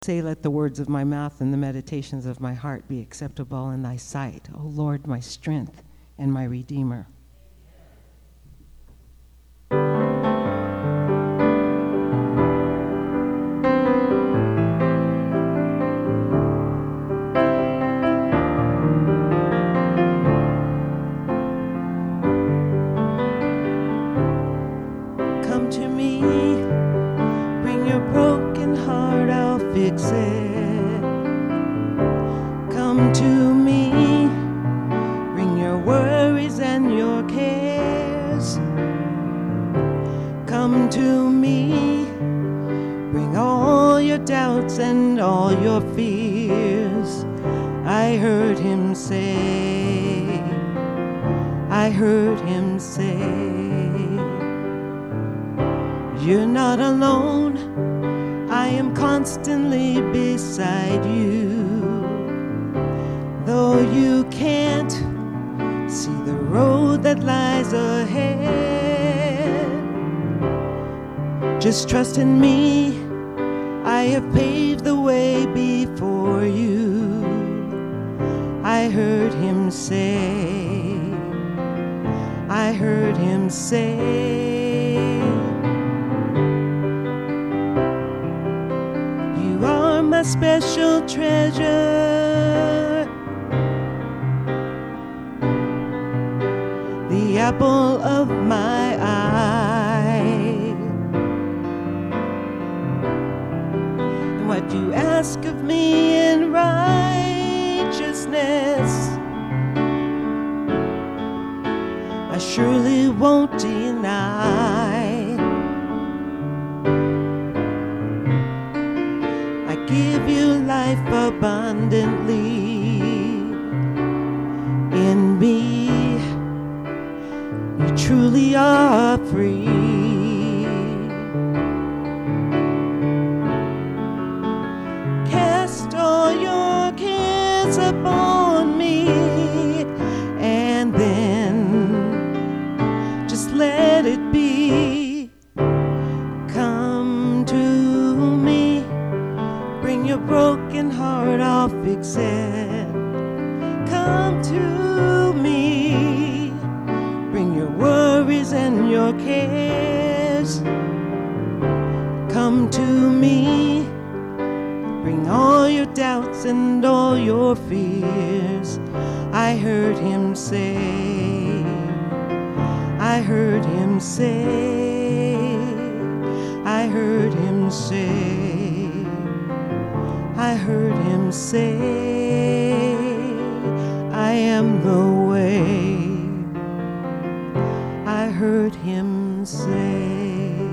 Say, let the words of my mouth and the meditations of my heart be acceptable in thy sight, O Lord, my strength and my Redeemer. Come to me, bring your broken heart, I'll fix it. Come to me, bring your worries and your cares. Come to me, bring all your doubts and all your fears. I heard him say, I heard him say, you're not alone, I am constantly beside you. Though you can't see the road that lies ahead, just trust in me, I have paved the way before you. I heard him say, I heard him say, you are my special treasure, the apple of my eye. And what you ask of me in righteousness, I surely won't deny. I give you life abundantly. In me, you truly are free. Cast all your cares upon me, and then just let it be. Come to me, bring your broken heart, I'll fix it. Come to me, bring your worries and your cares. Come to me, bring all your doubts and all your fears. I heard him say, I heard him say, I heard him say, I heard him say, I am the way. I heard him say.